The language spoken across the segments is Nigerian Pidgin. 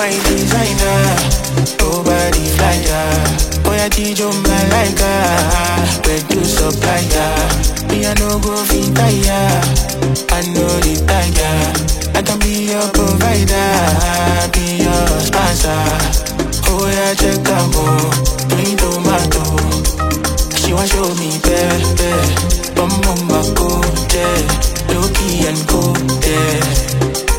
my designer. Nobody flyer. Boy, I teach you my like where to supply ya. Me I no go fit tire. I know the tire. I can be your provider, be your sponsor. Oh yeah, check out green tomato. She want show me baby, mama go there, Loki and go there.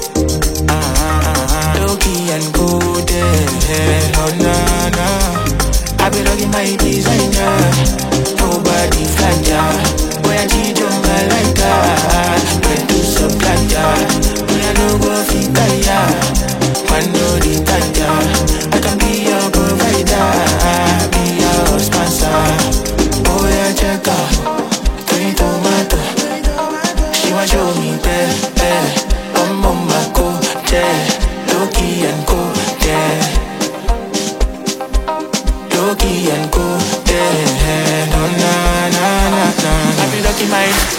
Loki and go there, oh na na. I be rocking my designer, nobody fly ya. Boy I teach you my like where to supply ya. Me I no go fit ya, man no the tire. I can be your provider, be your sponsor. Oh yeah, check out green tomato. She want show me baby, I'm on my go there. Loki and go there. Loki and go there. No, na, na, na, na. I be lucky mine.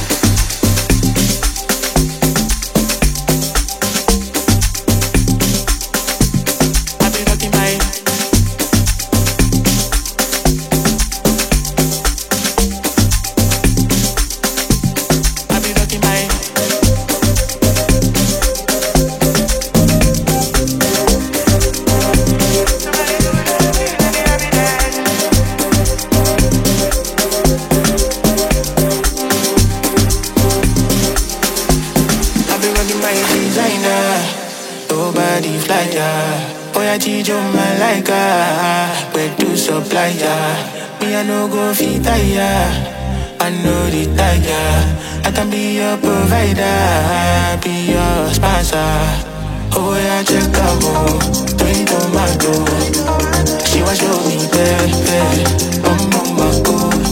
Nobody fly ya. Boy I teach you my like where to supply ya. Me I no go fit ya. I know the tire. I can be your provider, be your sponsor. Oh yeah, check out green tomato. She want show me baby, mama go